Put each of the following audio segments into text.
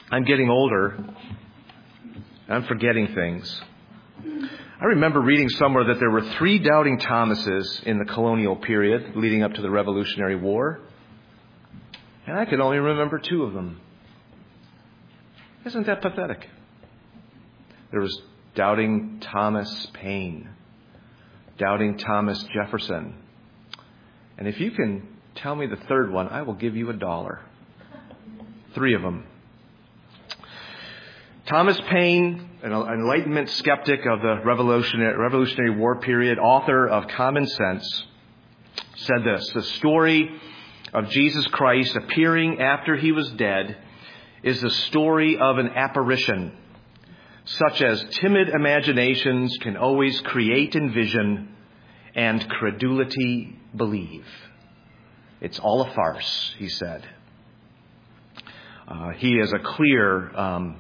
I'm getting older. I'm forgetting things. I remember reading somewhere that there were 3 doubting Thomases in the colonial period leading up to the Revolutionary War. And I could only remember 2 of them. Isn't that pathetic? There was doubting Thomas Paine, doubting Thomas Jefferson. And if you can tell me the 3rd one, I will give you $1. 3 of them. Thomas Paine, an Enlightenment skeptic of the Revolutionary War period, author of Common Sense, said this: the story of Jesus Christ appearing after he was dead is the story of an apparition, such as timid imaginations can always create envision and credulity believe. It's all a farce, he said. He is a clear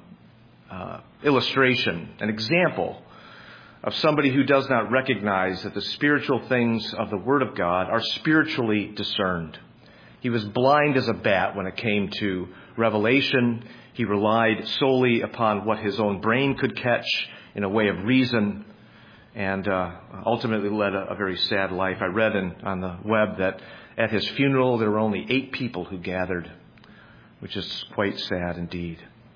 illustration, an example of somebody who does not recognize that the spiritual things of the Word of God are spiritually discerned. He was blind as a bat when it came to revelation. He relied solely upon what his own brain could catch in a way of reason, and ultimately led a very sad life. I read on the web that at his funeral there were only 8 people who gathered, which is quite sad indeed.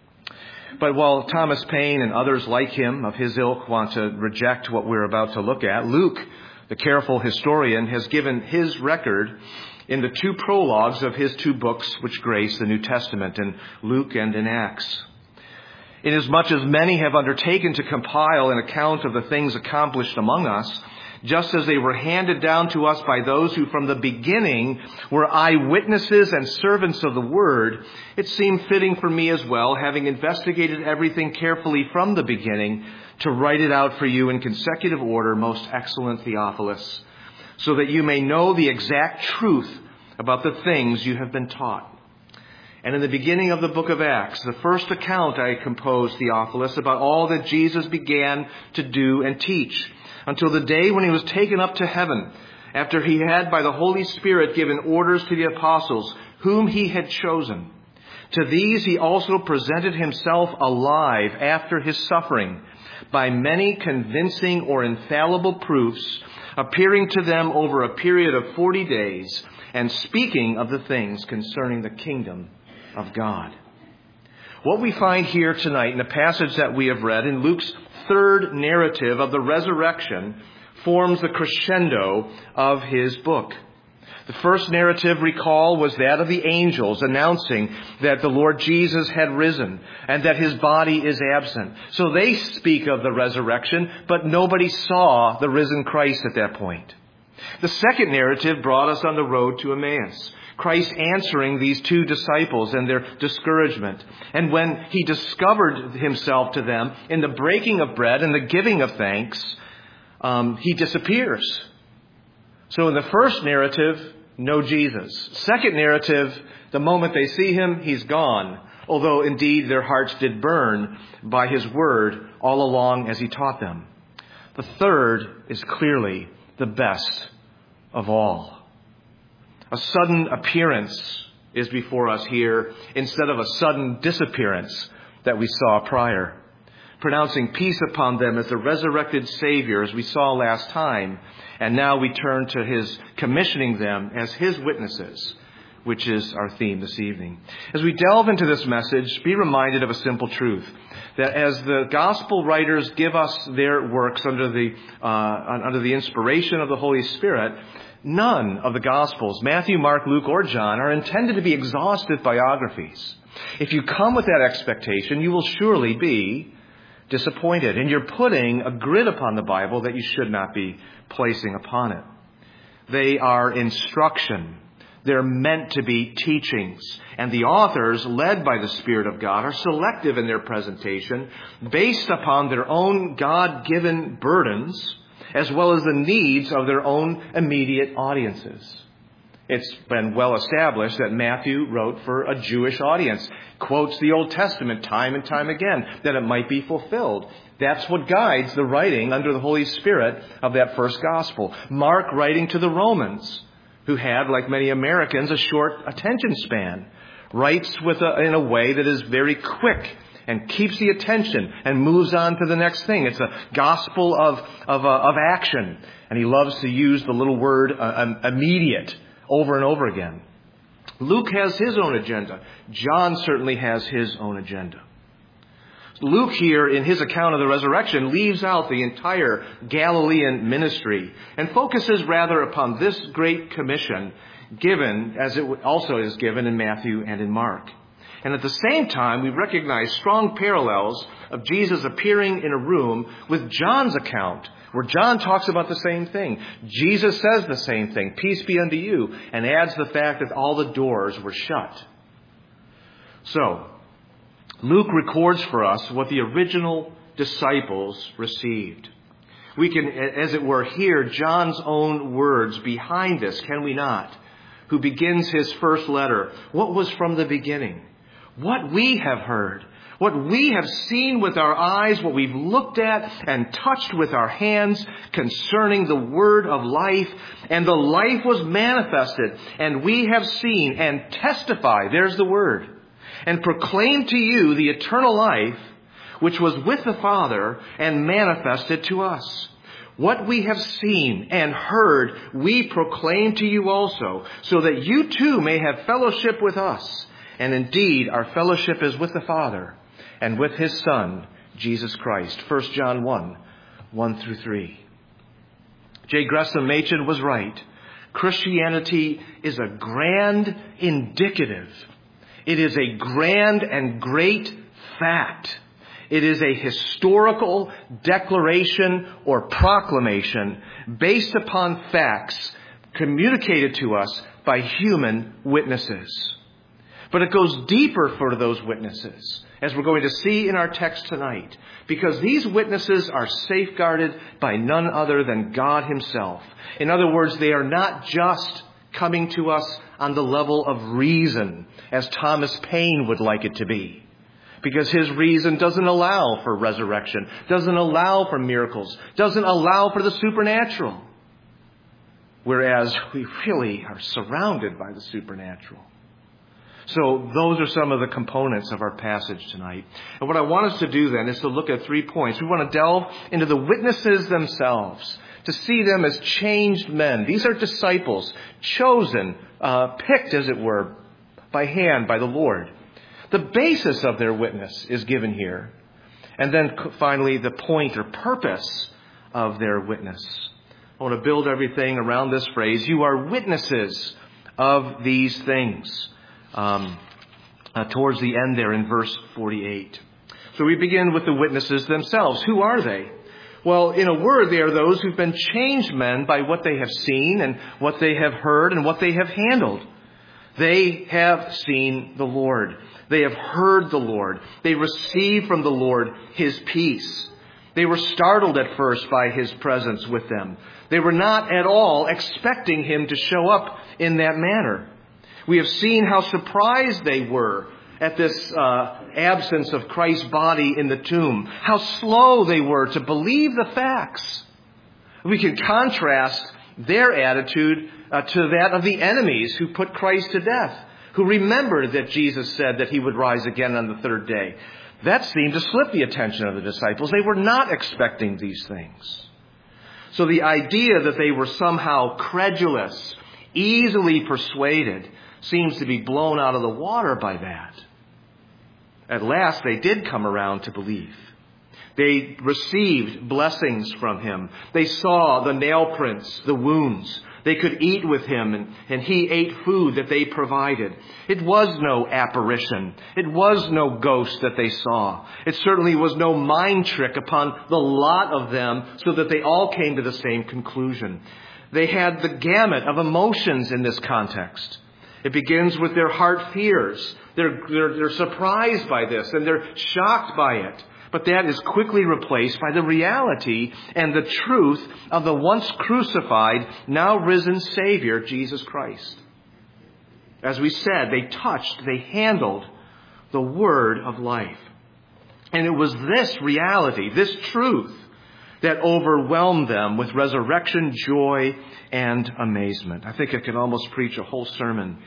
But while Thomas Paine and others like him of his ilk want to reject what we're about to look at, Luke, the careful historian, has given his record in the 2 prologues of his 2 books which grace the New Testament, in Luke and in Acts. Inasmuch as many have undertaken to compile an account of the things accomplished among us, just as they were handed down to us by those who from the beginning were eyewitnesses and servants of the Word, it seemed fitting for me as well, having investigated everything carefully from the beginning, to write it out for you in consecutive order, most excellent Theophilus, so that you may know the exact truth about the things you have been taught. And in the beginning of the book of Acts, the first account I composed, Theophilus, about all that Jesus began to do and teach, until the day when he was taken up to heaven, after he had by the Holy Spirit given orders to the apostles, whom he had chosen. To these he also presented himself alive after his suffering, by many convincing or infallible proofs, appearing to them over a period of 40 days, and speaking of the things concerning the kingdom of God. What we find here tonight in the passage that we have read in Luke's 3rd narrative of the resurrection forms the crescendo of his book. The first narrative, recall, was that of the angels announcing that the Lord Jesus had risen and that his body is absent. So they speak of the resurrection, but nobody saw the risen Christ at that point. The second narrative brought us on the road to Emmaus, Christ answering these 2 disciples and their discouragement. And when he discovered himself to them in the breaking of bread and the giving of thanks, he disappears. So in the first narrative, no Jesus. Second narrative, the moment they see him, he's gone. Although indeed their hearts did burn by his word all along as he taught them. The third is clearly the best of all. A sudden appearance is before us here instead of a sudden disappearance that we saw prior. Pronouncing peace upon them as the resurrected Savior, as we saw last time. And now we turn to his commissioning them as his witnesses, which is our theme this evening. As we delve into this message, be reminded of a simple truth. That as the gospel writers give us their works under the inspiration of the Holy Spirit, none of the Gospels, Matthew, Mark, Luke, or John, are intended to be exhaustive biographies. If you come with that expectation, you will surely be disappointed. And you're putting a grid upon the Bible that you should not be placing upon it. They are instruction. They're meant to be teachings. And the authors, led by the Spirit of God, are selective in their presentation based upon their own God-given burdens, as well as the needs of their own immediate audiences. It's been well established that Matthew wrote for a Jewish audience, quotes the Old Testament time and time again, that it might be fulfilled. That's what guides the writing under the Holy Spirit of that first gospel. Mark writing to the Romans, who had, like many Americans, a short attention span, writes in a way that is very quick and keeps the attention and moves on to the next thing. It's a gospel of action. And he loves to use the little word immediate over and over again. Luke has his own agenda. John certainly has his own agenda. Luke here, in his account of the resurrection, leaves out the entire Galilean ministry and focuses rather upon this great commission given, as it also is given in Matthew and in Mark. And at the same time, we recognize strong parallels of Jesus appearing in a room with John's account, where John talks about the same thing. Jesus says the same thing, peace be unto you, and adds the fact that all the doors were shut. So, Luke records for us what the original disciples received. We can, as it were, hear John's own words behind this, can we not? Who begins his first letter. What was from the beginning? What we have heard. What we have seen with our eyes, what we've looked at and touched with our hands concerning the word of life. And the life was manifested, and we have seen and testify, there's the word, and proclaim to you the eternal life which was with the Father and manifested to us. What we have seen and heard, we proclaim to you also, so that you too may have fellowship with us. And indeed, our fellowship is with the Father and with His Son, Jesus Christ. 1 John 1, 1 through 3. J. Gresham Machen was right. Christianity is a grand indicative. It is a grand and great fact. It is a historical declaration or proclamation based upon facts communicated to us by human witnesses. But it goes deeper for those witnesses, as we're going to see in our text tonight, because these witnesses are safeguarded by none other than God Himself. In other words, they are not just coming to us on the level of reason, as Thomas Paine would like it to be. Because his reason doesn't allow for resurrection, doesn't allow for miracles, doesn't allow for the supernatural. Whereas we really are surrounded by the supernatural. So those are some of the components of our passage tonight. And what I want us to do then is to look at 3 points. We want to delve into the witnesses themselves, to see them as changed men. These are disciples, chosen, picked, as it were, by hand by the Lord. The basis of their witness is given here. And then finally, the point or purpose of their witness. I want to build everything around this phrase. You are witnesses of these things. Towards the end there in verse 48. So we begin with the witnesses themselves. Who are they? Well, in a word, they are those who've been changed men by what they have seen and what they have heard and what they have handled. They have seen the Lord. They have heard the Lord. They received from the Lord His peace. They were startled at first by His presence with them. They were not at all expecting Him to show up in that manner. We have seen how surprised they were at this absence of Christ's body in the tomb. How slow they were to believe the facts. We can contrast their attitude to that of the enemies who put Christ to death, who remembered that Jesus said that He would rise again on the third day. That seemed to slip the attention of the disciples. They were not expecting these things. So the idea that they were somehow credulous, easily persuaded, seems to be blown out of the water by that. At last, they did come around to believe. They received blessings from Him. They saw the nail prints, the wounds. They could eat with Him, and He ate food that they provided. It was no apparition. It was no ghost that they saw. It certainly was no mind trick upon the lot of them so that they all came to the same conclusion. They had the gamut of emotions in this context. It begins with their heart fears. They're surprised by this and they're shocked by it. But that is quickly replaced by the reality and the truth of the once crucified, now risen Savior, Jesus Christ. As we said, they touched, they handled the word of life. And it was this reality, this truth, that overwhelmed them with resurrection joy and amazement. I think I could almost preach a whole sermon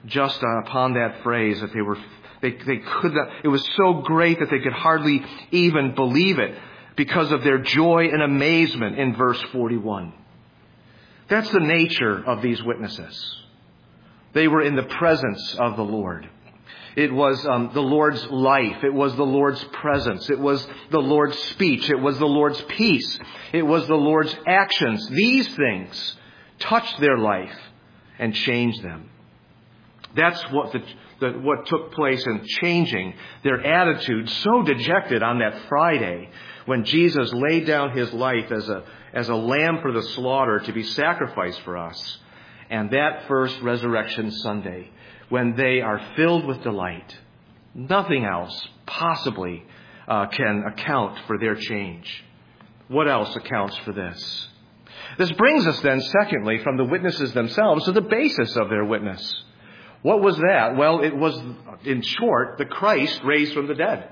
just upon that phrase that they could not, it was so great that they could hardly even believe it because of their joy and amazement in verse 41. That's the nature of these witnesses. They were in the presence of the Lord. It was the Lord's life. It was the Lord's presence. It was the Lord's speech. It was the Lord's peace. It was the Lord's actions. These things touched their life and changed them. That's what took place in changing their attitude, so dejected on that Friday when Jesus laid down his life as a lamb for the slaughter to be sacrificed for us. And that first Resurrection Sunday, when they are filled with delight, nothing else possibly can account for their change. What else accounts for this? This brings us then, secondly, from the witnesses themselves to the basis of their witness. What was that? Well, it was, in short, the Christ raised from the dead.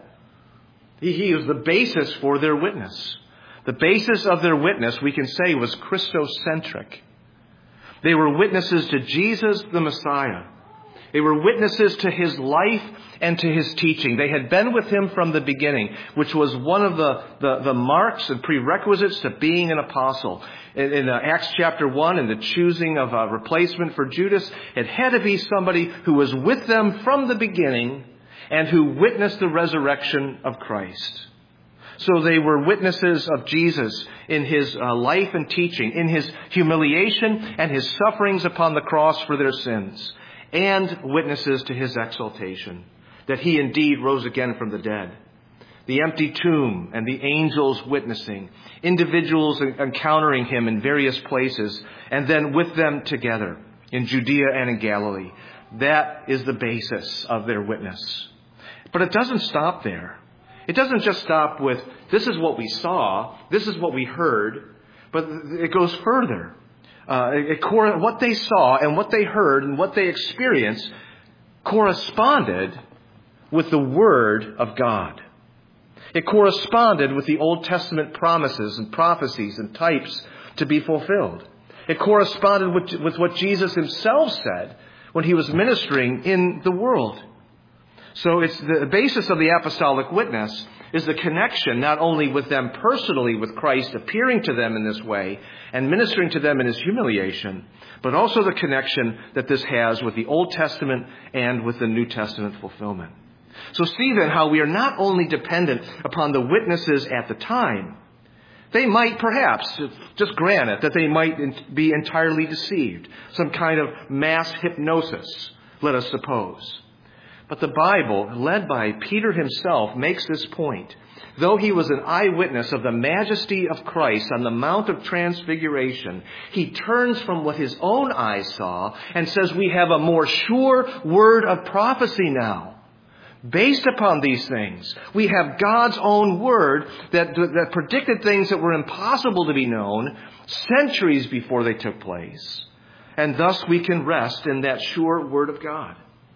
He is the basis for their witness. The basis of their witness, we can say, was Christocentric. They were witnesses to Jesus the Messiah. They were witnesses to his life and to his teaching. They had been with him from the beginning, which was one of the marks and prerequisites to being an apostle. In Acts chapter 1, in the choosing of a replacement for Judas, it had to be somebody who was with them from the beginning and who witnessed the resurrection of Christ. So they were witnesses of Jesus in his life and teaching, in his humiliation and his sufferings upon the cross for their sins, and witnesses to his exaltation, that he indeed rose again from the dead. The empty tomb and the angels witnessing, individuals encountering him in various places, and then with them together in Judea and in Galilee. That is the basis of their witness. But it doesn't stop there. It doesn't just stop with, this is what we saw, this is what we heard, but it goes further. What they saw and what they heard and what they experienced corresponded with the Word of God. It corresponded with the Old Testament promises and prophecies and types to be fulfilled. It corresponded with what Jesus himself said when he was ministering in the world. So it's the basis of the apostolic witness is the connection not only with them personally, with Christ appearing to them in this way and ministering to them in his humiliation, but also the connection that this has with the Old Testament and with the New Testament fulfillment. So see then how we are not only dependent upon the witnesses at the time. They might perhaps, just grant it, that they might be entirely deceived. Some kind of mass hypnosis, let us suppose. But the Bible, led by Peter himself, makes this point. Though he was an eyewitness of the majesty of Christ on the Mount of Transfiguration, he turns from what his own eyes saw and says we have a more sure word of prophecy now. Based upon these things, we have God's own word that predicted things that were impossible to be known centuries before they took place. And thus we can rest in that sure word of God.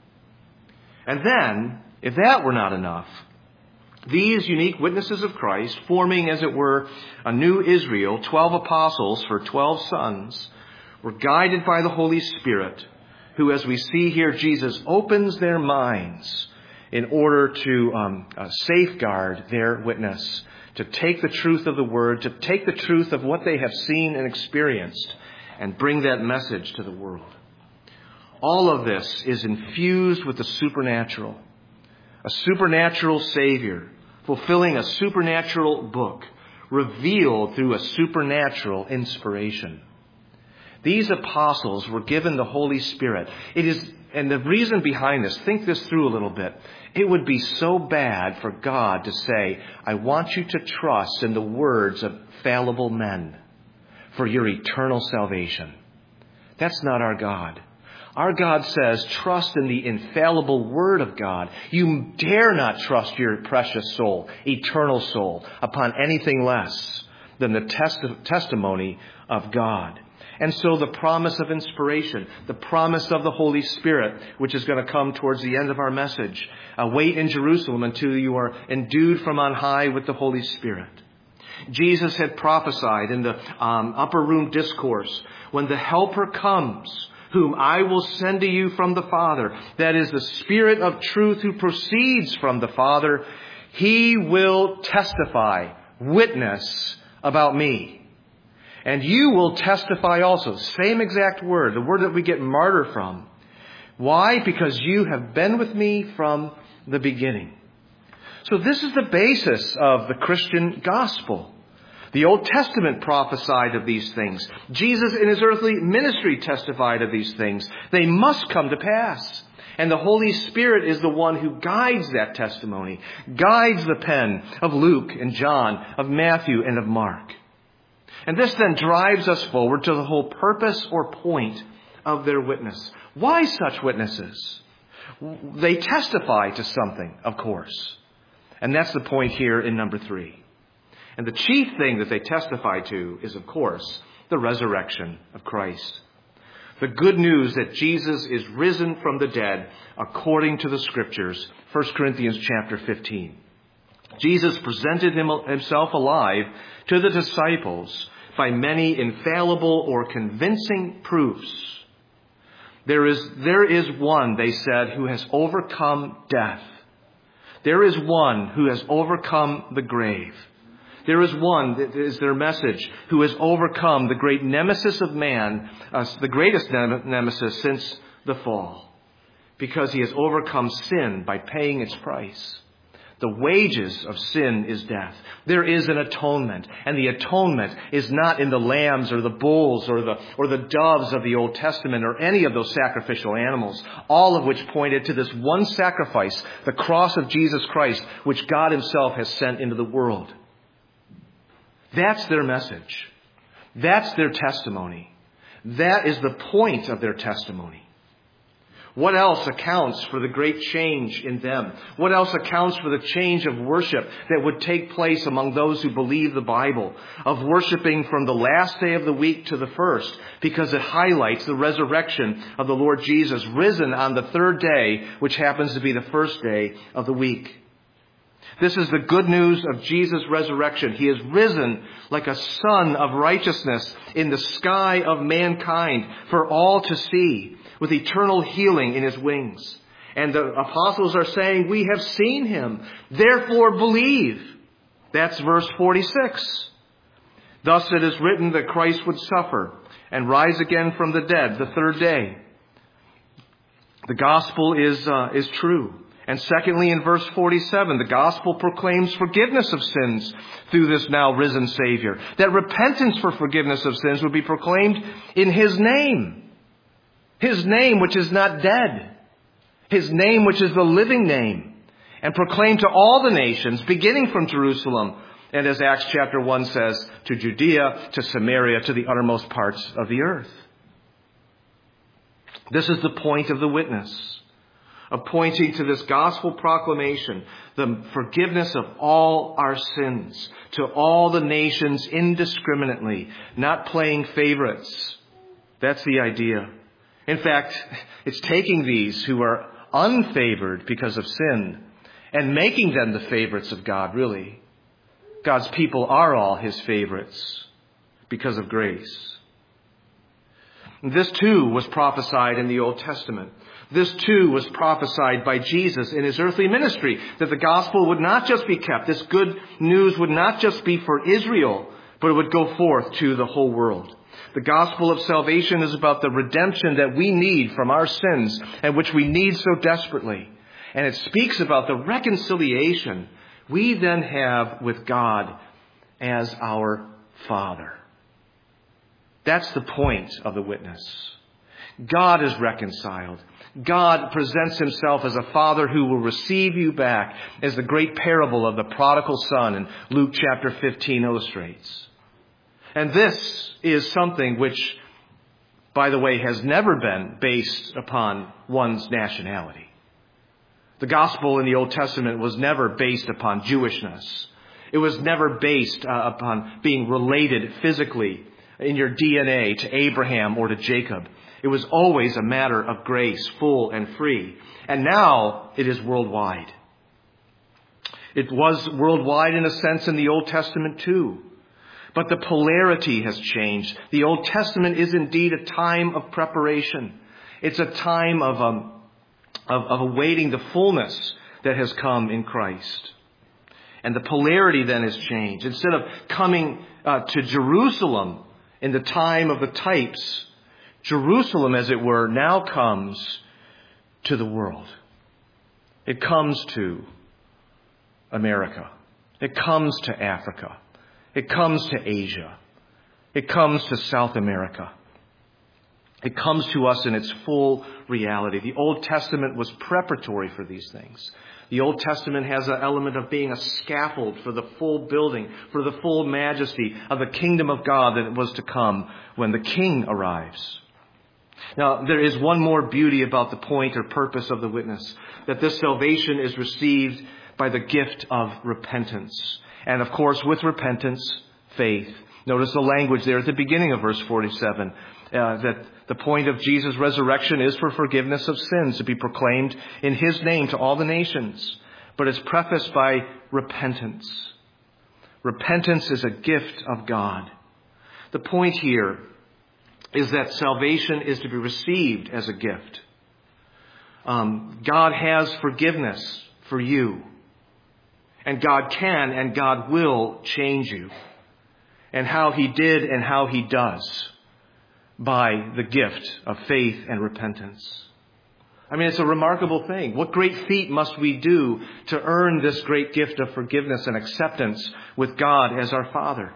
And then, if that were not enough, these unique witnesses of Christ, forming, as it were, a new Israel, 12 apostles for 12 sons, were guided by the Holy Spirit, who, as we see here, Jesus opens their minds in order to safeguard their witness, to take the truth of the Word, to take the truth of what they have seen and experienced, and bring that message to the world. All of this is infused with the supernatural. A supernatural Savior, fulfilling a supernatural book, revealed through a supernatural inspiration. These apostles were given the Holy Spirit. And the reason behind this, think this through a little bit. It would be so bad for God to say, I want you to trust in the words of fallible men for your eternal salvation. That's not our God. Our God says, trust in the infallible Word of God. You dare not trust your precious soul, eternal soul, upon anything less than the testimony of God. And so the promise of inspiration, the promise of the Holy Spirit, which is going to come towards the end of our message, wait in Jerusalem until you are endued from on high with the Holy Spirit. Jesus had prophesied in the upper room discourse, when the Helper comes, whom I will send to you from the Father, that is the Spirit of truth who proceeds from the Father, he will testify, witness about me. And you will testify also. Same exact word, the word that we get martyr from. Why? Because you have been with me from the beginning. So this is the basis of the Christian gospel. The Old Testament prophesied of these things. Jesus in his earthly ministry testified of these things. They must come to pass. And the Holy Spirit is the one who guides that testimony, guides the pen of Luke and John, of Matthew and of Mark. And this then drives us forward to the whole purpose or point of their witness. Why such witnesses? They testify to something, of course. And that's the point here in number 3. And the chief thing that they testify to is, of course, the resurrection of Christ. The good news that Jesus is risen from the dead according to the Scriptures, 1 Corinthians chapter 15. Jesus presented himself alive to the disciples by many infallible or convincing proofs. There is one, they said, who has overcome death. There is one who has overcome the grave. There is one, that is their message, who has overcome the great nemesis of man, the greatest nemesis since the fall, because he has overcome sin by paying its price. The wages of sin is death. There is an atonement, and the atonement is not in the lambs or the bulls or the doves of the Old Testament or any of those sacrificial animals, all of which pointed to this one sacrifice, the cross of Jesus Christ, which God himself has sent into the world. That's their message. That's their testimony. That is the point of their testimony. What else accounts for the great change in them? What else accounts for the change of worship that would take place among those who believe the Bible, of worshiping from the last day of the week to the first, because it highlights the resurrection of the Lord Jesus, risen on the third day, which happens to be the first day of the week. This is the good news of Jesus' resurrection. He is risen like a sun of righteousness in the sky of mankind for all to see, with eternal healing in his wings. And the apostles are saying, we have seen him, therefore believe. That's verse 46. Thus it is written that Christ would suffer and rise again from the dead the third day. The gospel is true. And secondly, in verse 47, the gospel proclaims forgiveness of sins through this now risen Savior. That repentance for forgiveness of sins would be proclaimed in his name. His name which is not dead. His name which is the living name. And proclaimed to all the nations, beginning from Jerusalem. And as Acts chapter 1 says, to Judea, to Samaria, to the uttermost parts of the earth. This is the point of the witness. Of pointing to this gospel proclamation, the forgiveness of all our sins to all the nations indiscriminately, not playing favorites. That's the idea. In fact, it's taking these who are unfavored because of sin and making them the favorites of God, really. God's people are all his favorites because of grace. This too was prophesied in the Old Testament. This too was prophesied by Jesus in his earthly ministry, that the gospel would not just be kept. This good news would not just be for Israel, but it would go forth to the whole world. The gospel of salvation is about the redemption that we need from our sins and which we need so desperately. And it speaks about the reconciliation we then have with God as our Father. That's the point of the witness. God is reconciled. God presents himself as a father who will receive you back, as the great parable of the prodigal son in Luke chapter 15 illustrates. And this is something which, by the way, has never been based upon one's nationality. The gospel in the Old Testament was never based upon Jewishness. It was never based upon being related physically in your DNA to Abraham or to Jacob. It was always a matter of grace, full and free. And now it is worldwide. It was worldwide in a sense in the Old Testament too. But the polarity has changed. The Old Testament is indeed a time of preparation. It's a time of awaiting the fullness that has come in Christ. And the polarity then has changed. Instead of coming to Jerusalem in the time of the types, Jerusalem, as it were, now comes to the world. It comes to America. It comes to Africa. It comes to Asia. It comes to South America. It comes to us in its full reality. The Old Testament was preparatory for these things. The Old Testament has an element of being a scaffold for the full building, for the full majesty of the kingdom of God that was to come when the King arrives. Now, there is one more beauty about the point or purpose of the witness, that this salvation is received by the gift of repentance. And of course, with repentance, faith. Notice the language there at the beginning of verse 47, that the point of Jesus' resurrection is for forgiveness of sins to be proclaimed in His name to all the nations. But it's prefaced by repentance. Repentance is a gift of God. The point here is that salvation is to be received as a gift. God has forgiveness for you. And God can and God will change you. And how He did and how He does by the gift of faith and repentance. I mean, it's a remarkable thing. What great feat must we do to earn this great gift of forgiveness and acceptance with God as our Father?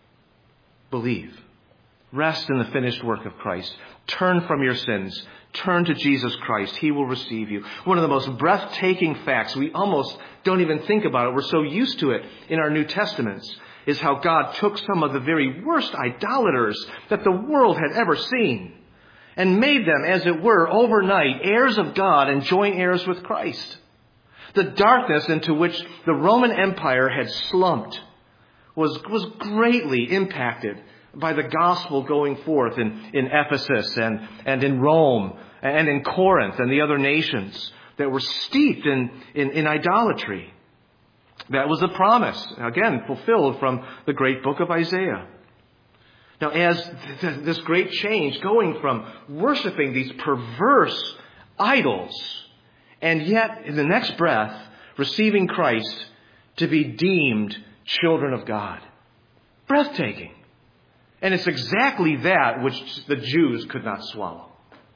Believe. Rest in the finished work of Christ. Turn from your sins. Turn to Jesus Christ. He will receive you. One of the most breathtaking facts, we almost don't even think about it. We're so used to it in our New Testaments, is how God took some of the very worst idolaters that the world had ever seen and made them, as it were, overnight, heirs of God and joint heirs with Christ. The darkness into which the Roman Empire had slumped was greatly impacted by the gospel going forth in Ephesus and in Rome and in Corinth and the other nations that were steeped in idolatry. That was a promise, again, fulfilled from the great book of Isaiah. Now, as this great change, going from worshiping these perverse idols, and yet, in the next breath, receiving Christ to be deemed children of God. Breathtaking. And it's exactly that which the Jews could not swallow.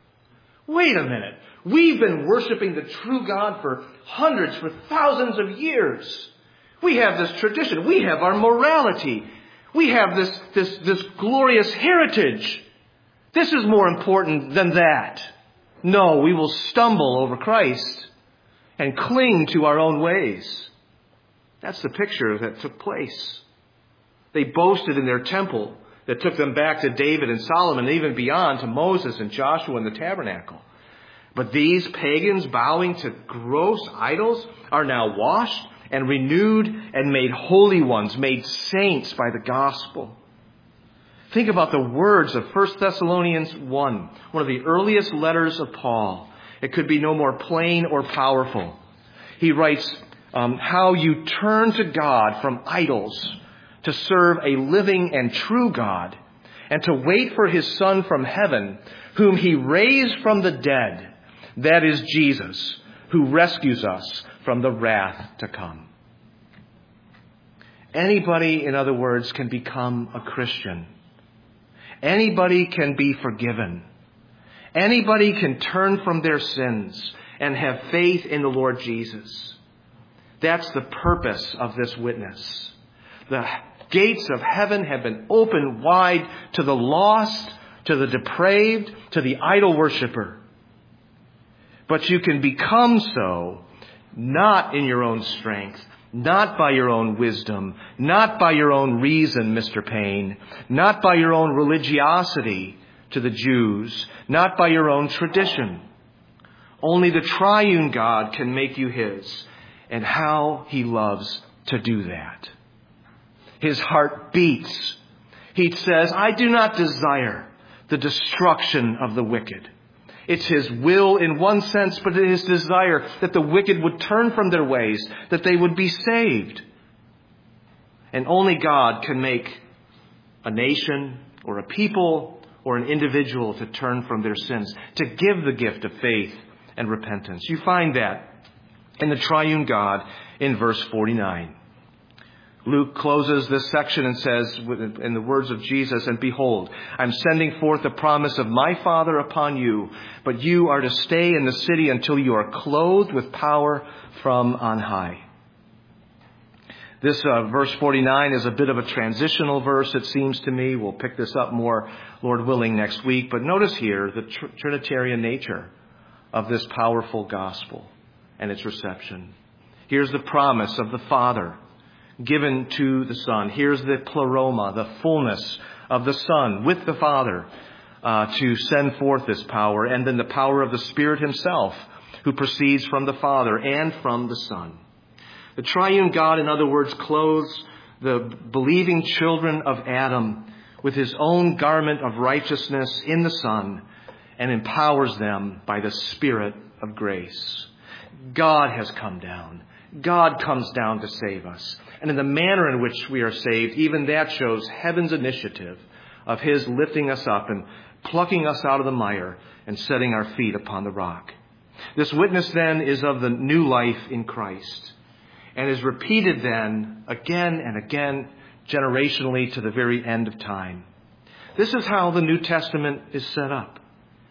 Wait a minute. We've been worshiping the true God for hundreds, for thousands of years. We have this tradition. We have our morality. We have this glorious heritage. This is more important than that. No, we will stumble over Christ and cling to our own ways. That's the picture that took place. They boasted in their temple that took them back to David and Solomon, and even beyond to Moses and Joshua and the tabernacle. But these pagans bowing to gross idols are now washed and renewed and made holy ones, made saints by the gospel. Think about the words of 1 Thessalonians 1, one of the earliest letters of Paul. It could be no more plain or powerful. He writes, how you turn to God from idols to serve a living and true God, and to wait for His Son from heaven, whom He raised from the dead. That is Jesus, who rescues us from the wrath to come. Anybody, in other words, can become a Christian. Anybody can be forgiven. Anybody can turn from their sins and have faith in the Lord Jesus. That's the purpose of this witness. The gates of heaven have been opened wide to the lost, to the depraved, to the idol worshiper. But you can become so not in your own strength, not by your own wisdom, not by your own reason, Mr. Payne, not by your own religiosity to the Jews, not by your own tradition. Only the triune God can make you His, and how He loves to do that. His heart beats. He says, I do not desire the destruction of the wicked. It's His will in one sense, but it is His desire that the wicked would turn from their ways, that they would be saved. And only God can make a nation or a people or an individual to turn from their sins, to give the gift of faith and repentance. You find that in the triune God in verse 49. Luke closes this section and says, in the words of Jesus, "And behold, I'm sending forth the promise of my Father upon you, but you are to stay in the city until you are clothed with power from on high." This verse 49 is a bit of a transitional verse, it seems to me. We'll pick this up more, Lord willing, next week. But notice here the Trinitarian nature of this powerful gospel and its reception. Here's the promise of the Father given to the Son. Here's the pleroma, the fullness of the Son with the Father to send forth this power. And then the power of the Spirit himself, who proceeds from the Father and from the Son. The triune God, in other words, clothes the believing children of Adam with his own garment of righteousness in the Son and empowers them by the Spirit of grace. God has come down. God comes down to save us. And in the manner in which we are saved, even that shows heaven's initiative of his lifting us up and plucking us out of the mire and setting our feet upon the rock. This witness then is of the new life in Christ and is repeated then again and again generationally to the very end of time. This is how the New Testament is set up.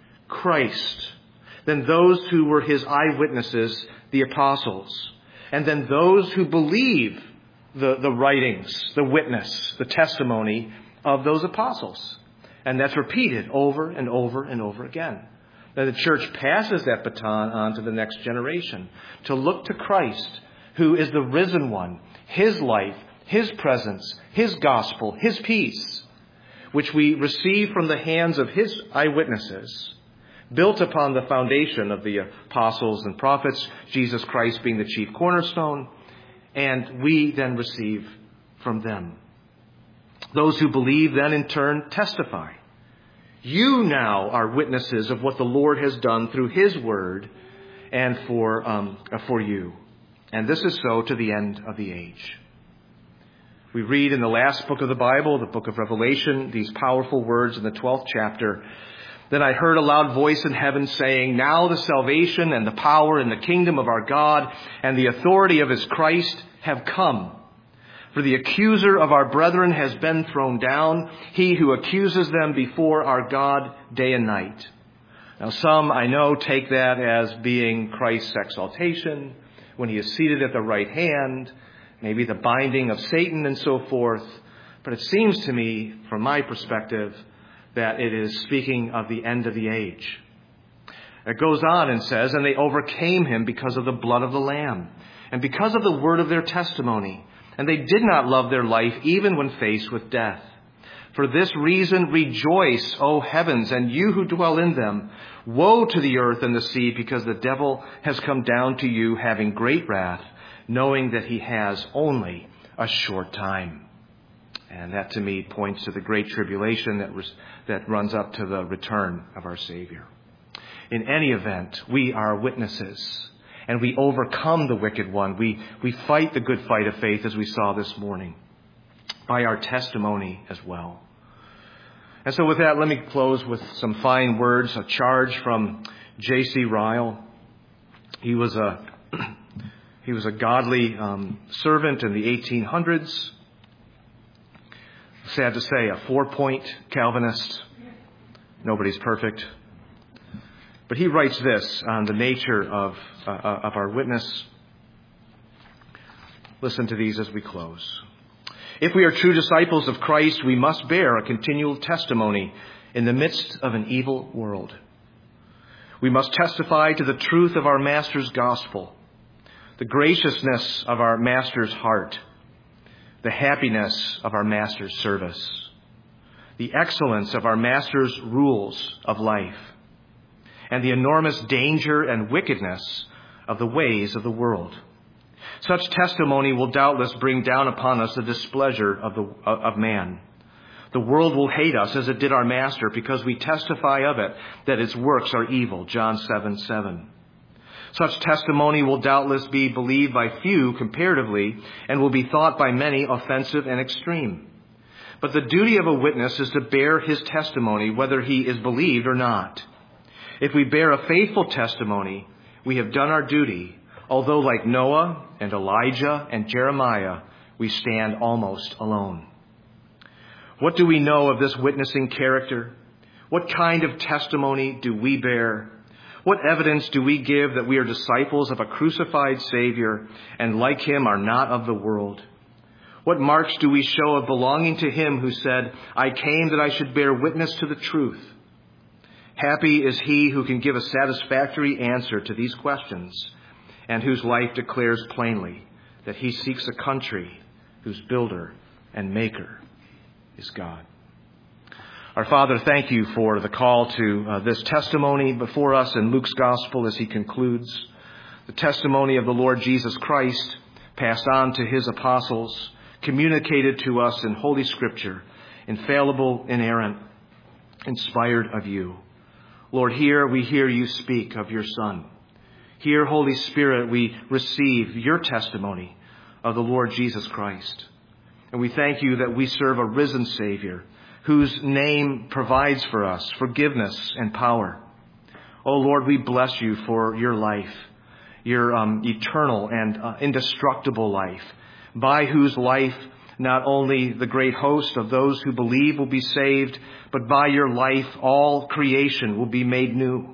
Christ, then those who were his eyewitnesses, the apostles, and then those who believe the writings, the witness, the testimony of those apostles. And that's repeated over and over and over again. Now the church passes that baton on to the next generation to look to Christ, who is the risen one, his life, his presence, his gospel, his peace, which we receive from the hands of his eyewitnesses, built upon the foundation of the apostles and prophets, Jesus Christ being the chief cornerstone, and we then receive from them. Those who believe then in turn testify. You now are witnesses of what the Lord has done through his word and for you. And this is so to the end of the age. We read in the last book of the Bible, the book of Revelation, these powerful words in the 12th chapter. Then I heard a loud voice in heaven saying, "Now the salvation and the power and the kingdom of our God and the authority of his Christ have come. For the accuser of our brethren has been thrown down, he who accuses them before our God day and night." Now some, I know, take that as being Christ's exaltation when he is seated at the right hand, maybe the binding of Satan and so forth. But it seems to me, from my perspective, that it is speaking of the end of the age. It goes on and says, "And they overcame him because of the blood of the Lamb and because of the word of their testimony. And they did not love their life even when faced with death. For this reason, rejoice, O heavens, and you who dwell in them. Woe to the earth and the sea, because the devil has come down to you having great wrath, knowing that he has only a short time." And that to me points to the great tribulation that runs up to the return of our Savior. In any event, we are witnesses, and we overcome the wicked one. We fight the good fight of faith, as we saw this morning, by our testimony as well. And so with that, let me close with some fine words, a charge from J.C. Ryle. He was a godly servant in the 1800s. Sad to say, a 4-point Calvinist. Nobody's perfect. But he writes this on the nature of our witness. Listen to these as we close. "If we are true disciples of Christ, we must bear a continual testimony in the midst of an evil world. We must testify to the truth of our Master's gospel, the graciousness of our Master's heart, the happiness of our Master's service, the excellence of our Master's rules of life, and the enormous danger and wickedness of the ways of the world. Such testimony will doubtless bring down upon us the displeasure of man. The world will hate us as it did our Master, because we testify of it that its works are evil." John 7:7. Such testimony will doubtless be believed by few comparatively, and will be thought by many offensive and extreme. But the duty of a witness is to bear his testimony, whether he is believed or not. If we bear a faithful testimony, we have done our duty, although like Noah and Elijah and Jeremiah, we stand almost alone. What do we know of this witnessing character? What kind of testimony do we bear? What evidence do we give that we are disciples of a crucified Savior and like him are not of the world? What marks do we show of belonging to him who said, I came that I should bear witness to the truth? Happy is he who can give a satisfactory answer to these questions and whose life declares plainly that he seeks a country whose builder and maker is God. Our Father, thank you for the call to this testimony before us in Luke's gospel as he concludes. The testimony of the Lord Jesus Christ passed on to his apostles, communicated to us in Holy Scripture, infallible, inerrant, inspired of you. Lord, here we hear you speak of your Son. Here, Holy Spirit, we receive your testimony of the Lord Jesus Christ. And we thank you that we serve a risen Savior whose name provides for us forgiveness and power. Oh, Lord, we bless you for your life, your eternal and indestructible life, by whose life not only the great host of those who believe will be saved, but by your life all creation will be made new.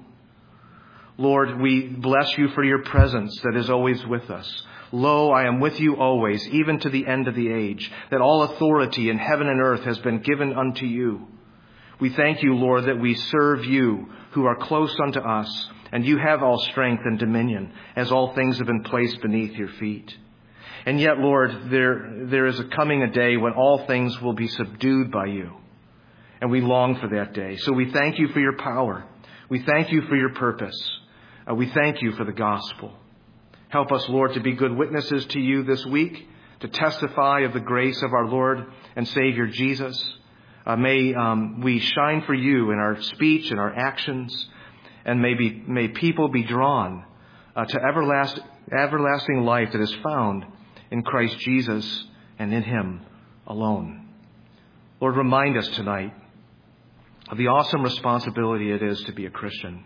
Lord, we bless you for your presence that is always with us. Lo, I am with you always, even to the end of the age, that all authority in heaven and earth has been given unto you. We thank you, Lord, that we serve you who are close unto us, and you have all strength and dominion, as all things have been placed beneath your feet. And yet, Lord, there is coming a day when all things will be subdued by you. And we long for that day. So we thank you for your power. We thank you for your purpose. We thank you for the gospel. Help us, Lord, to be good witnesses to you this week, to testify of the grace of our Lord and Savior Jesus. May we shine for you in our speech and our actions, and may people be drawn to everlasting life that is found in Christ Jesus and in him alone. Lord, remind us tonight of the awesome responsibility it is to be a Christian,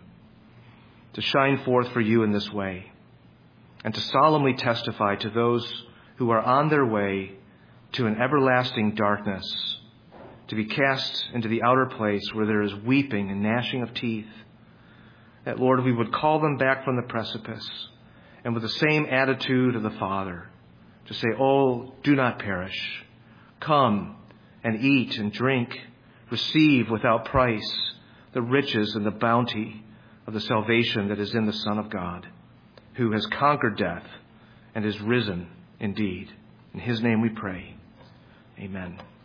to shine forth for you in this way, and to solemnly testify to those who are on their way to an everlasting darkness, to be cast into the outer place where there is weeping and gnashing of teeth, that, Lord, we would call them back from the precipice, and with the same attitude of the Father, to say, oh, do not perish. Come and eat and drink, receive without price the riches and the bounty of the salvation that is in the Son of God, who has conquered death and is risen indeed. In his name we pray. Amen.